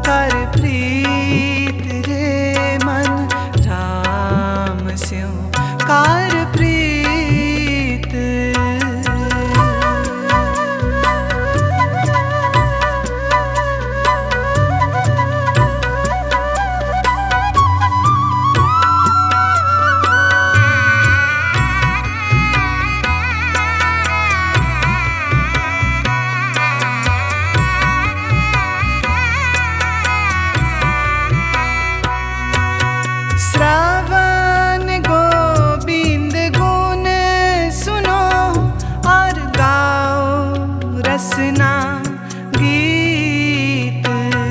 कर प्रीत रे मन राम स्यों कर प्रीत। श्रवण गोविंद गुण सुनो और गाओ रसना गीत।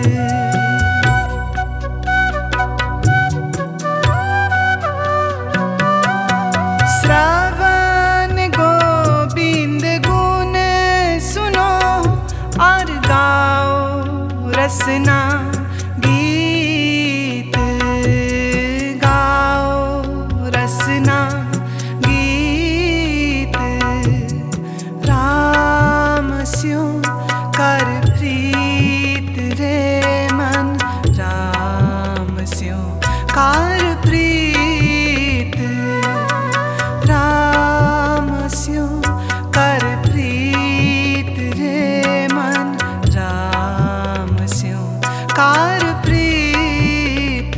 श्रवण गोविंद गुण सुनो और गाओ रसना गीत। गाओ रसना गीत। राम स्यों कर प्रीत रे मन राम स्यों कर प्रीत। राम स्यों कर प्रीत रे मन राम स्यों कर प्रीत।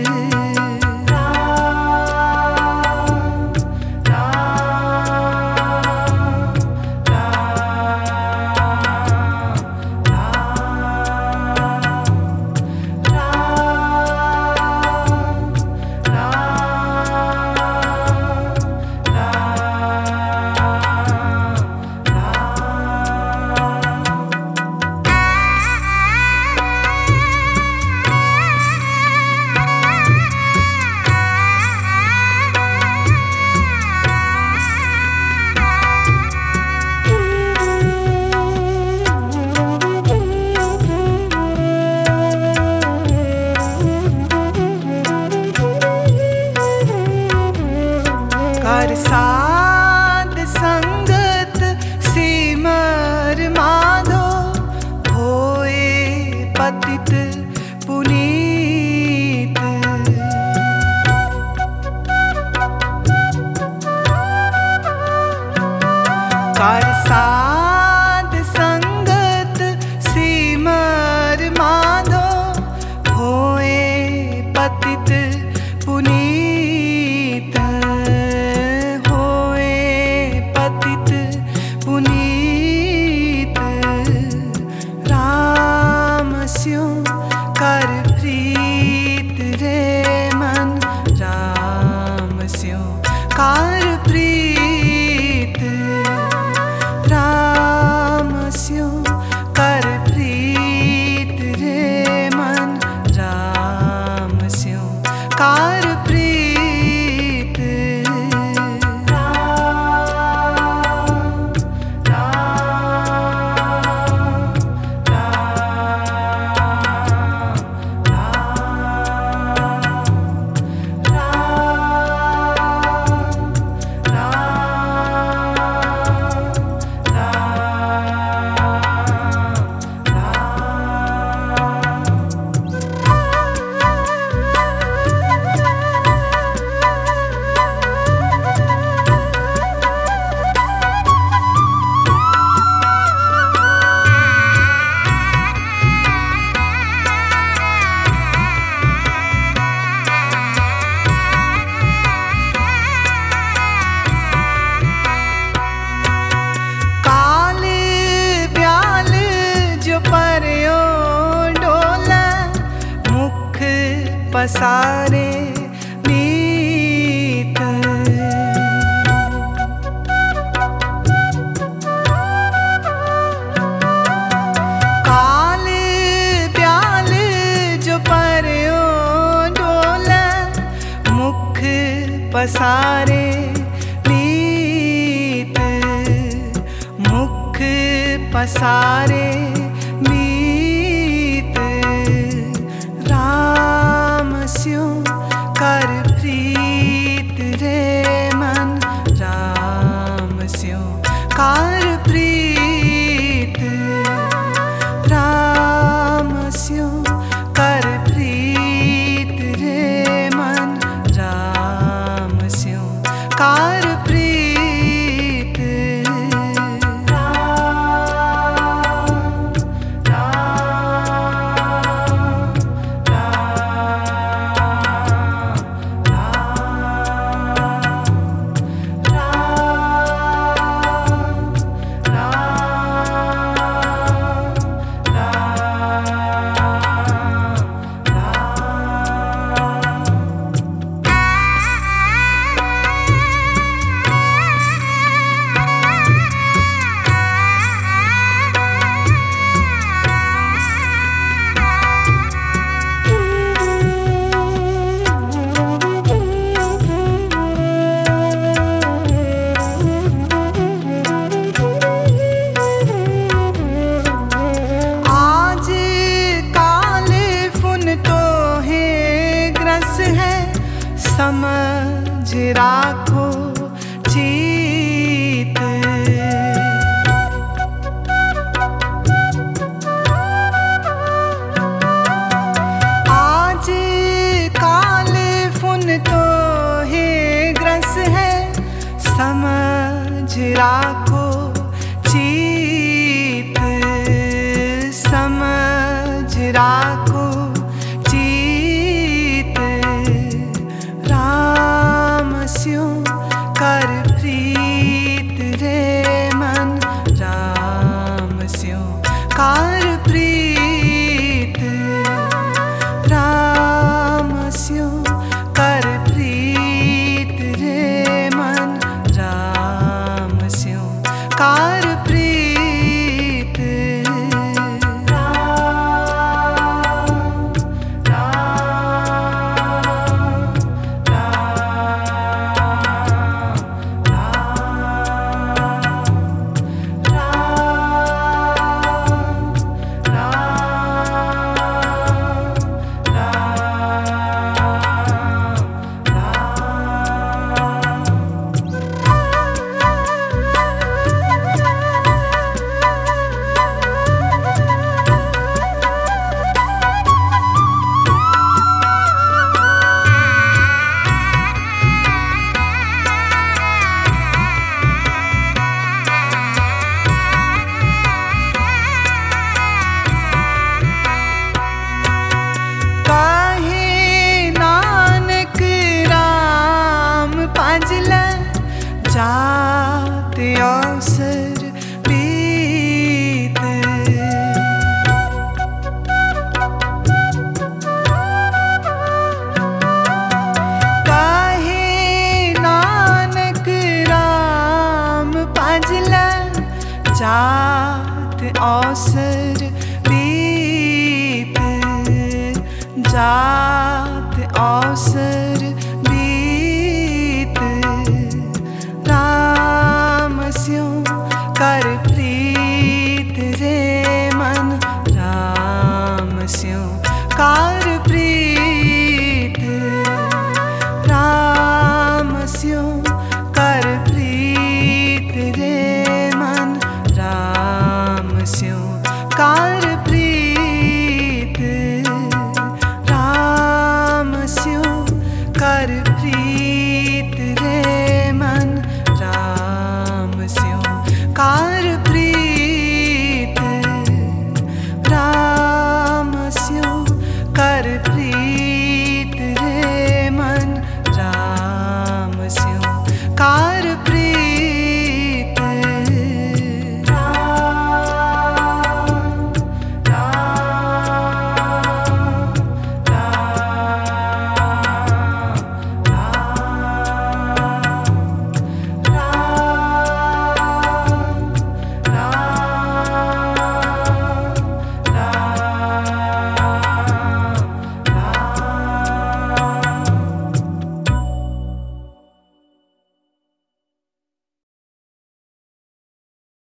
कर साध संगत सिमर माधो होए पतित पुनीत। कर साध संगत सिमर माधो होए पतित पुनीत। पुनीत। राम स्यों कर प्रीत रे मन राम स्यों कर प्रीत। राम स्यों कर प्रीत रे मन राम स्यों कर प्रीत। पसारे मीत। काल प्याल जो परयो डोला मुख पसारे मीत। मुख पसारे मीत। राम स्यों कर प्रीत रे मन राम स्यों कर प्रीत। राम स्यों राखो चीत। आज काल फुन तो है ग्रस है, समझ राखो चीत, समझ राखो चीत। राम स्यों कर प्रीत रे मन, राम स्यों कर प्रीत, राम स्यों कर प्रीत रे मन, राम स्यों कर प्रीत। जाते अवसर बीत, काहे नानक राम पाजला, जाते अवसर बीत, जाते अवसर